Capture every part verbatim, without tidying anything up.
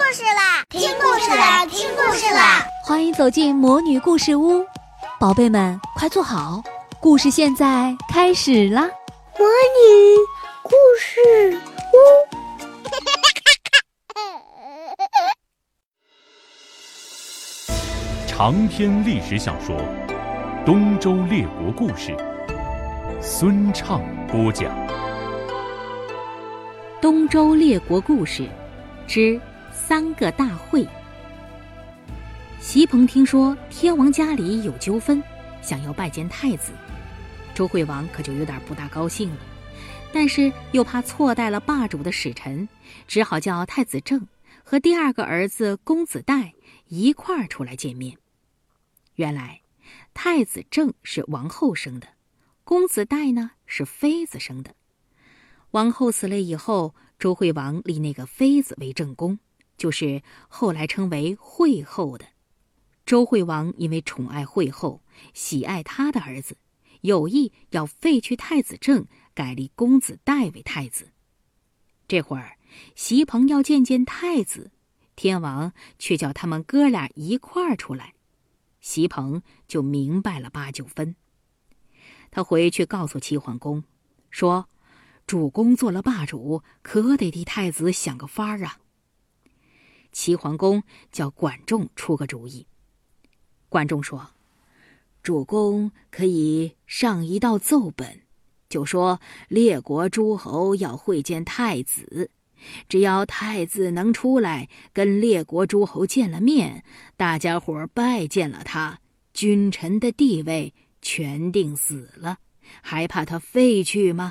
事啦！听故事啦！听故事啦！ 欢迎走进魔女故事屋，宝贝们快坐好，故事现在开始啦！ 魔女故事屋。 长篇历史小说《东周列国故事》，孙畅播讲。 东周列国故事之三个大会。席鹏听说天王家里有纠纷，想要拜见太子，周惠王可就有点不大高兴了，但是又怕错待了霸主的使臣，只好叫太子正和第二个儿子公子带一块儿出来见面。原来太子正是王后生的，公子带呢是妃子生的。王后死了以后，周惠王立那个妃子为正宫，就是后来称为惠后的。周惠王因为宠爱惠后，喜爱他的儿子，有意要废去太子正，改立公子带为太子。这会儿席鹏要见见太子，天王却叫他们哥俩一块儿出来，席鹏就明白了八九分。他回去告诉齐桓公说，主公做了霸主，可得替太子想个法儿啊。齐桓公叫管仲出个主意。管仲说，主公可以上一道奏本，就说列国诸侯要会见太子，只要太子能出来跟列国诸侯见了面，大家伙拜见了他，君臣的地位全定死了，还怕他废去吗？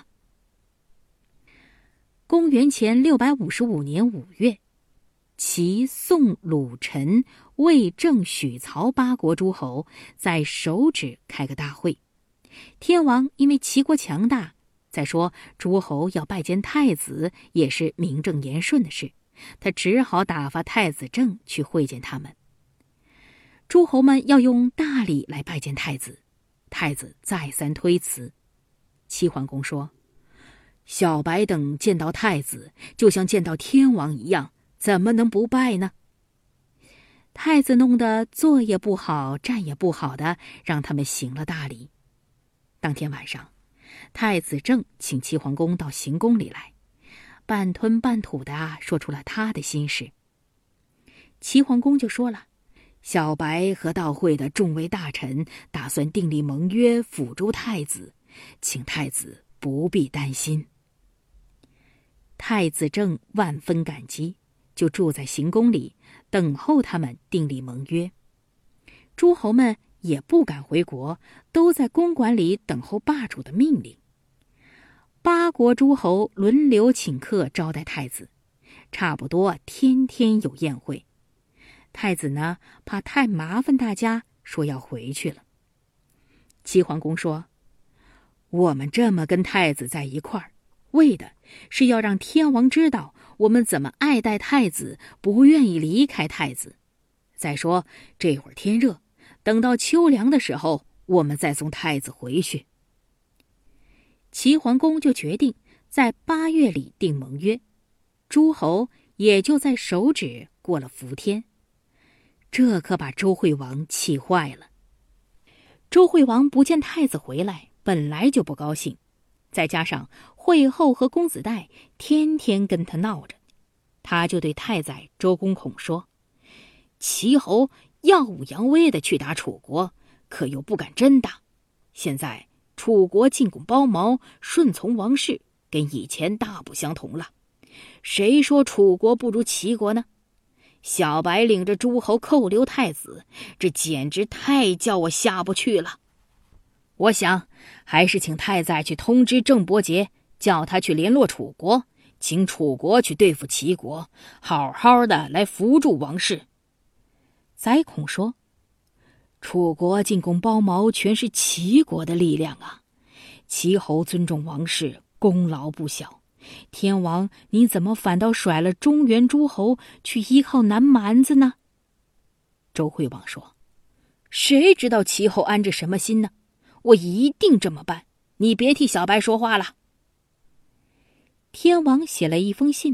公元前六百五十五年五月，齐、宋、鲁、陈、魏、郑、许、曹八国诸侯在首止开个大会。天王因为齐国强大，再说诸侯要拜见太子也是名正言顺的事，他只好打发太子正去会见他们。诸侯们要用大礼来拜见太子，太子再三推辞。齐桓公说，小白等见到太子就像见到天王一样，怎么能不拜呢？太子弄得坐也不好，站也不好的，让他们行了大礼。当天晚上，太子正请齐桓公到行宫里来，半吞半吐的说出了他的心事。齐桓公就说了，小白和到会的众位大臣打算订立盟约，辅助太子，请太子不必担心。太子正万分感激，就住在行宫里等候他们订立盟约。诸侯们也不敢回国，都在宫馆里等候霸主的命令。八国诸侯轮流请客招待太子，差不多天天有宴会。太子呢，怕太麻烦大家，说要回去了。齐桓公说，我们这么跟太子在一块儿，为的是要让天王知道我们怎么爱戴太子，不愿意离开太子。再说这会儿天热，等到秋凉的时候，我们再送太子回去。齐桓公就决定在八月里定盟约，诸侯也就在首止过了伏天。这可把周惠王气坏了。周惠王不见太子回来，本来就不高兴，再加上惠后和公子带天天跟他闹着，他就对太宰周公孔说，齐侯耀武扬威的去打楚国，可又不敢真打。现在楚国进贡包茅，顺从王室，跟以前大不相同了。谁说楚国不如齐国呢？小白领着诸侯扣留太子，这简直太叫我下不去了。我想还是请太宰去通知郑伯杰，叫他去联络楚国，请楚国去对付齐国，好好的来扶助王室。宰孔说，楚国进贡包茅全是齐国的力量啊，齐侯尊重王室，功劳不小，天王你怎么反倒甩了中原诸侯去依靠南蛮子呢？周惠王说，谁知道齐侯安着什么心呢？我一定这么办，你别替小白说话了。天王写了一封信，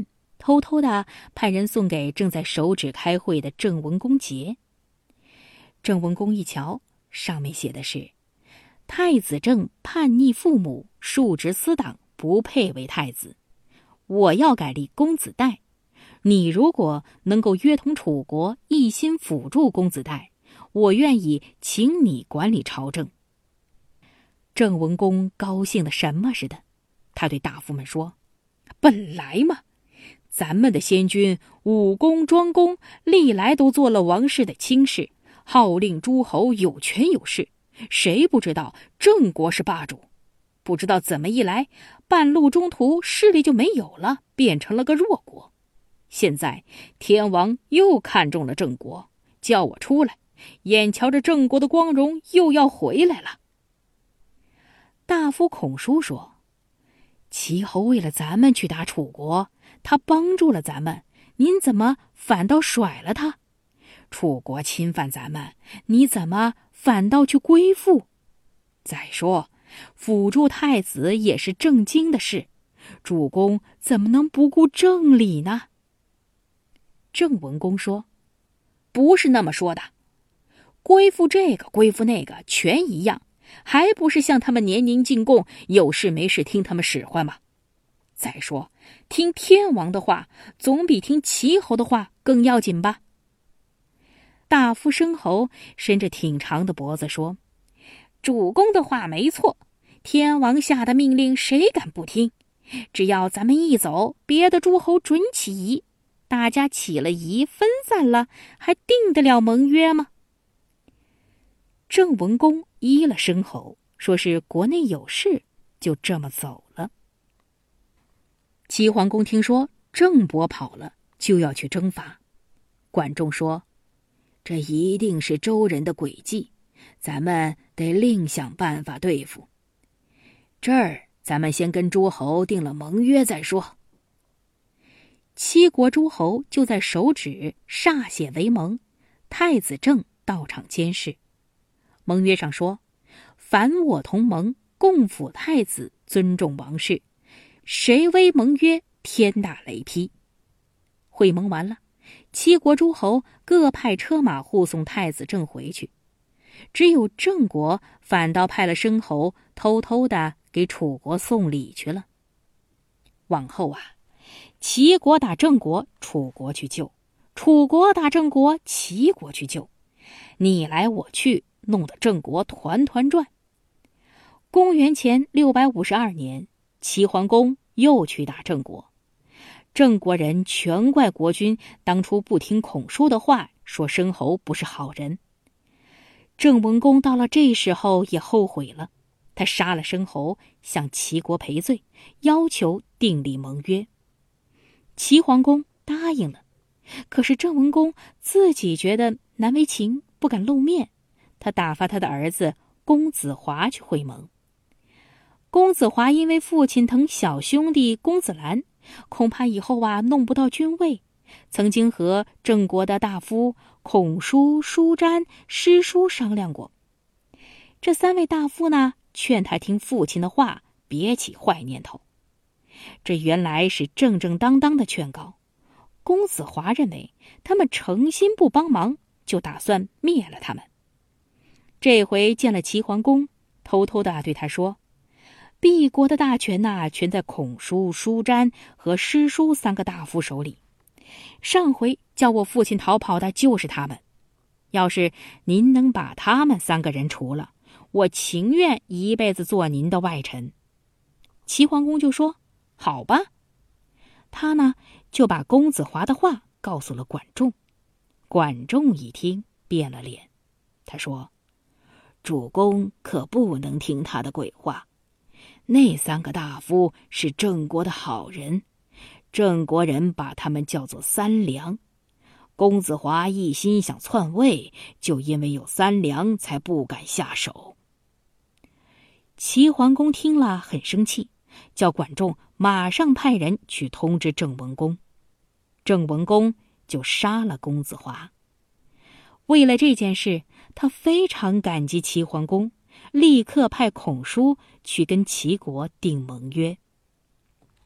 偷偷的派人送给正在手指开会的郑文公节。郑文公一瞧，上面写的是：太子郑叛逆父母，庶直私党，不配为太子。我要改立公子代，你如果能够约同楚国，一心辅助公子代，我愿意请你管理朝政。郑文公高兴的什么似的，他对大夫们说：本来嘛，咱们的先君武公庄公历来都做了王室的亲事，号令诸侯，有权有势，谁不知道郑国是霸主？不知道怎么一来，半路中途势力就没有了，变成了个弱国。现在天王又看中了郑国，叫我出来，眼瞧着郑国的光荣又要回来了。大夫孔叔说：齐侯为了咱们去打楚国，他帮助了咱们，您怎么反倒甩了他？楚国侵犯咱们，你怎么反倒去归附？再说辅助太子也是正经的事，主公怎么能不顾正理呢？郑文公说：不是那么说的，归附这个归附那个全一样，还不是向他们年年进贡，有事没事听他们使唤吗？再说听天王的话总比听齐侯的话更要紧吧。大夫申侯伸着挺长的脖子说：主公的话没错，天王下的命令谁敢不听？只要咱们一走，别的诸侯准起疑，大家起了疑，分散了，还定得了盟约吗？郑文公依了申侯，说是国内有事，就这么走了。齐桓公听说郑伯跑了，就要去征伐。管仲说：这一定是周人的诡计，咱们得另想办法对付。这儿咱们先跟诸侯定了盟约再说。七国诸侯就在手指歃血为盟，太子郑到场监视。盟约上说：凡我同盟，共辅太子，尊重王室，谁违盟约，天打雷劈。会盟完了，七国诸侯各派车马护送太子郑回去，只有郑国反倒派了申侯偷偷的给楚国送礼去了。往后啊，齐国打郑国，楚国去救；楚国打郑国，齐国去救，你来我去，弄得郑国团团转。公元前六百五十二年，齐桓公又去打郑国，郑国人全怪国君当初不听孔叔的话，说申侯不是好人。郑文公到了这时候也后悔了，他杀了申侯，向齐国赔罪，要求订立盟约。齐桓公答应了，可是郑文公自己觉得难为情，不敢露面，他打发他的儿子公子华去会盟。公子华因为父亲疼小兄弟公子兰，恐怕以后啊弄不到君位，曾经和郑国的大夫孔叔、叔詹、师叔商量过。这三位大夫呢，劝他听父亲的话，别起坏念头。这原来是正正当当的劝告。公子华认为他们诚心不帮忙，就打算灭了他们。这回见了齐桓公，偷偷的对他说：敝国的大权呐、啊，全在孔叔、叔詹和师叔三个大夫手里。上回叫我父亲逃跑的就是他们。要是您能把他们三个人除了，我情愿一辈子做您的外臣。齐桓公就说：好吧。他呢，就把公子华的话告诉了管仲。管仲一听，变了脸。他说：主公可不能听他的鬼话。那三个大夫是郑国的好人，郑国人把他们叫做三良。公子华一心想篡位，就因为有三良才不敢下手。齐桓公听了很生气，叫管仲马上派人去通知郑文公。郑文公就杀了公子华。为了这件事，他非常感激齐桓公，立刻派孔叔去跟齐国订盟约。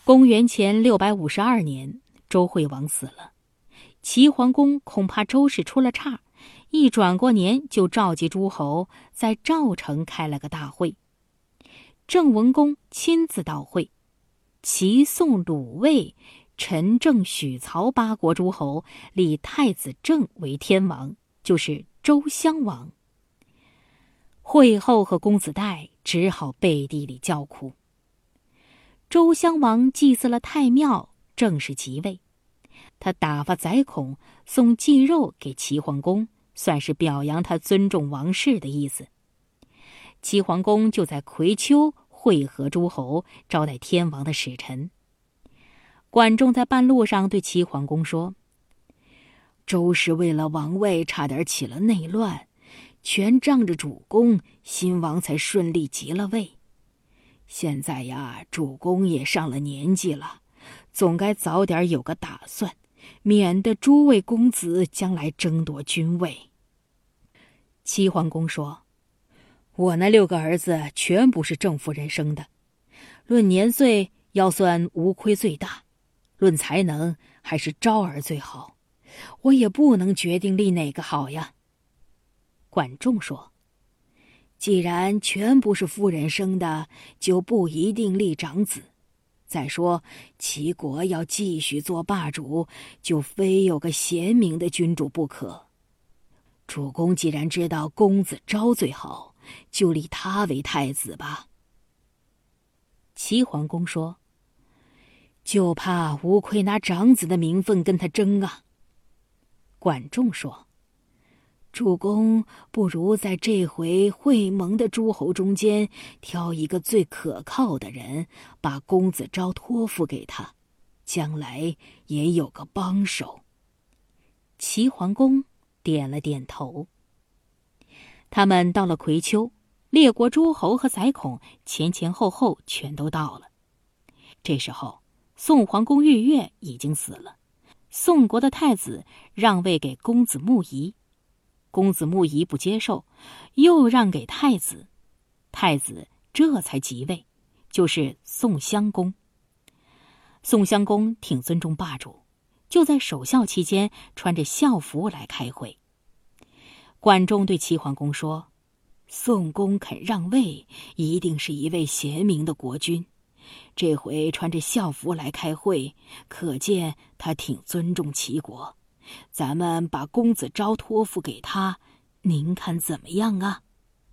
公元前六百五十二年，周惠王死了，齐桓公恐怕周氏出了岔，一转过年就召集诸侯，在赵城开了个大会。郑文公亲自到会，齐、宋、鲁、卫、陈、郑、许、曹八国诸侯立太子郑为天王，就是周襄王。惠后和公子带只好背地里叫苦。周襄王祭祀了太庙，正式即位。他打发宰孔送祭肉给齐桓公，算是表扬他尊重王室的意思。齐桓公就在葵丘会合诸侯，招待天王的使臣。管仲在半路上对齐桓公说：周氏为了王位差点起了内乱，全仗着主公，新王才顺利即了位。现在呀，主公也上了年纪了，总该早点有个打算，免得诸位公子将来争夺君位。齐桓公说：我那六个儿子全不是正夫人生的，论年岁要算吴亏最大，论才能还是昭儿最好，我也不能决定立哪个好呀。管仲说：既然全不是夫人生的，就不一定立长子。再说齐国要继续做霸主，就非有个贤明的君主不可。主公既然知道公子昭最好，就立他为太子吧。齐桓公说：就怕吴亏拿长子的名分跟他争啊。管仲说：主公不如在这回会盟的诸侯中间挑一个最可靠的人，把公子昭托付给他，将来也有个帮手。齐桓公点了点头。他们到了葵丘，列国诸侯和宰孔前前后后全都到了。这时候宋桓公芮月已经死了，宋国的太子让位给公子穆仪，公子穆仪不接受，又让给太子，太子这才即位，就是宋襄公。宋襄公挺尊重霸主，就在守孝期间穿着孝服来开会。管仲对齐桓公说：宋公肯让位，一定是一位贤明的国君，这回穿着孝服来开会，可见他挺尊重齐国。咱们把公子昭托付给他，您看怎么样啊？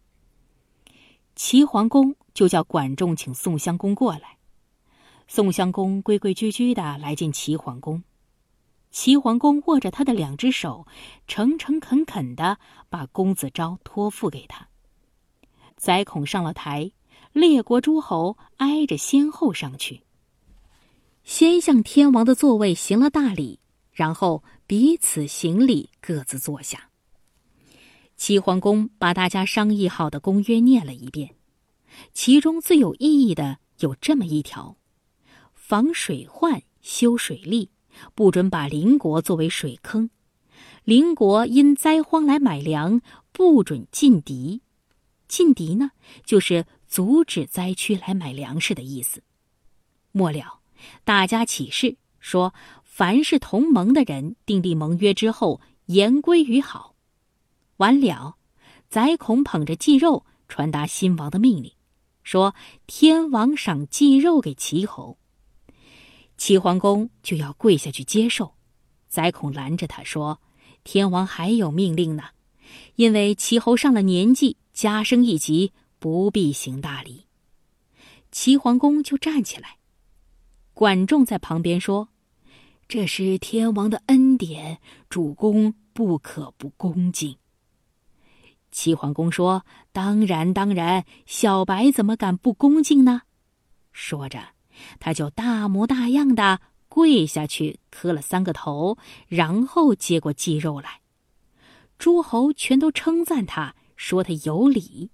齐桓公就叫管仲请宋襄公过来。宋襄公规规矩矩地来见齐桓公。齐桓公握着他的两只手，诚诚恳恳地把公子昭托付给他。宰孔上了台，列国诸侯挨着先后上去，先向天王的座位行了大礼，然后彼此行礼，各自坐下。齐桓公把大家商议好的公约念了一遍，其中最有意义的有这么一条：防水患，修水利，不准把邻国作为水坑；邻国因灾荒来买粮，不准进敌。进敌呢，就是阻止灾区来买粮食的意思。末了，大家起誓说，凡是同盟的人订立盟约之后，言归于好。完了，宰孔捧着祭肉传达新王的命令，说天王赏祭肉给齐侯。齐桓公就要跪下去接受，宰孔拦着他说：天王还有命令呢，因为齐侯上了年纪，加升一级，不必行大礼。齐桓公就站起来。管仲在旁边说：这是天王的恩典，主公不可不恭敬。齐桓公说：当然当然，小白怎么敢不恭敬呢？说着，他就大模大样的跪下去磕了三个头，然后接过祭肉来。诸侯全都称赞他，说他有礼。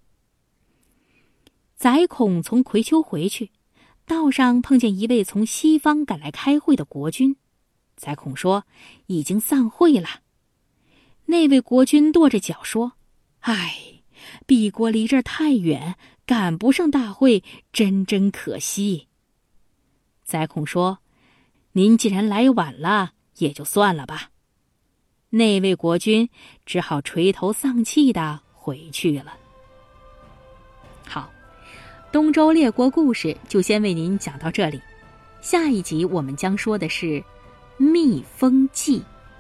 宰孔从葵丘回去，道上碰见一位从西方赶来开会的国君。宰孔说：已经散会了。那位国君跺着脚说：唉，敝国离这儿太远，赶不上大会，真真可惜。 宰孔说：“您既然来晚了，也就算了吧。”那位国君只好垂头丧气地回去了。好，东周列国故事就先为您讲到这里，下一集我们将说的是蜜蜂记。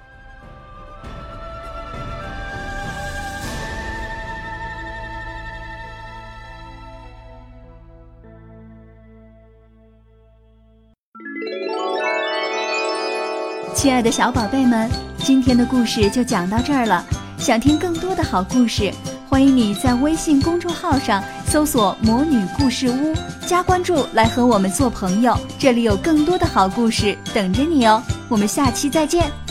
亲爱的小宝贝们，今天的故事就讲到这儿了。想听更多的好故事，欢迎你在微信公众号上搜索魔女故事屋，加关注来和我们做朋友，这里有更多的好故事等着你哦。我们下期再见。